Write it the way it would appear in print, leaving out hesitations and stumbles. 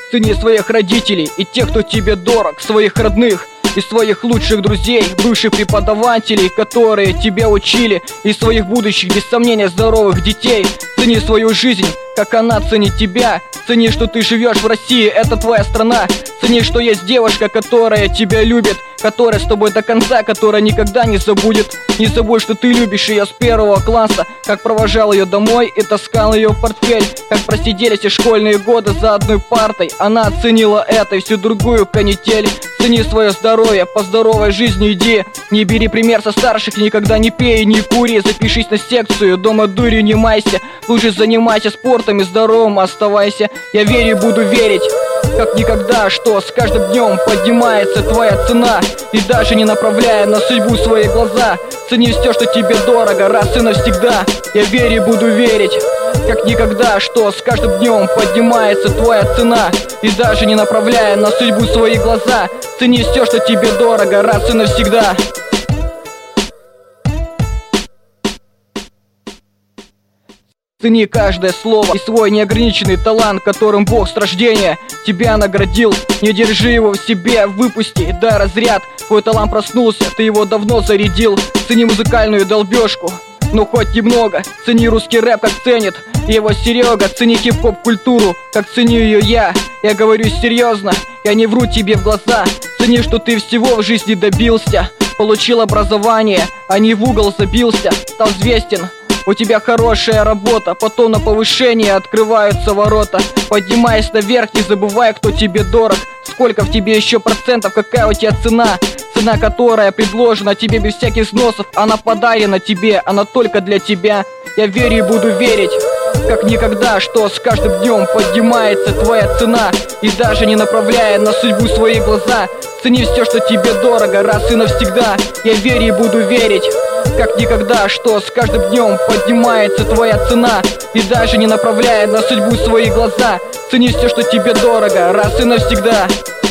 Цени своих родителей и тех, кто тебе дорог, своих родных и своих лучших друзей, бывших преподавателей, которые тебя учили, и своих будущих, без сомнения, здоровых детей. Цени свою жизнь, как она ценит тебя. Цени, что ты живешь в России, это твоя страна. Цени, что есть девушка, которая тебя любит, которая с тобой до конца, которая никогда не забудет. Не забудь, что ты любишь ее с 1 класса, как провожал ее домой и таскал ее в портфель, как просидели все школьные годы за одной партой. Она оценила это и всю другую канитель. Цени свое здоровье, по здоровой жизни иди. Не бери пример со старших, никогда не пей, не кури. Запишись на секцию, дома дурью не майся. Лучше занимайся спортом и здоровым оставайся. Я верю и буду верить, как никогда, что с каждым днем поднимается твоя цена. И даже не направляя на судьбу свои глаза, цени все, что тебе дорого, раз и навсегда. Я верю и буду верить, как никогда, что с каждым днем поднимается твоя цена. И даже не направляя на судьбу свои глаза, цени все, что тебе дорого, раз и навсегда. Цени каждое слово и свой неограниченный талант, которым Бог с рождения тебя наградил. Не держи его в себе, выпусти, дай разряд. Твой талант проснулся, ты его давно зарядил. Цени музыкальную долбежку, но хоть немного. Цени русский рэп, как ценит его Серега. Цени хип-хоп культуру, как ценю ее я. Я говорю серьезно, я не вру тебе в глаза. Цени, что ты всего в жизни добился. Получил образование, а не в угол забился. Стал известен, у тебя хорошая работа, потом на повышение открываются ворота. Поднимаясь наверх, не забывай, кто тебе дорог. Сколько в тебе еще процентов, какая у тебя цена. Цена, которая предложена тебе без всяких взносов. Она подарена тебе, она только для тебя. Я верю и буду верить, как никогда, что с каждым днем поднимается твоя цена. И даже не направляя на судьбу свои глаза, цени все, что тебе дорого, раз и навсегда. Я верю и буду верить, как никогда, что с каждым днем поднимается твоя цена. И даже не направляя на судьбу свои глаза, цени все, что тебе дорого, раз и навсегда.